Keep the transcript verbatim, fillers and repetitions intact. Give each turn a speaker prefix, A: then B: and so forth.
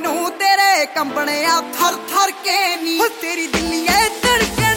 A: मैनू तेरे कंपने आ थर थर के नी तेरी दिल्ली है धड़के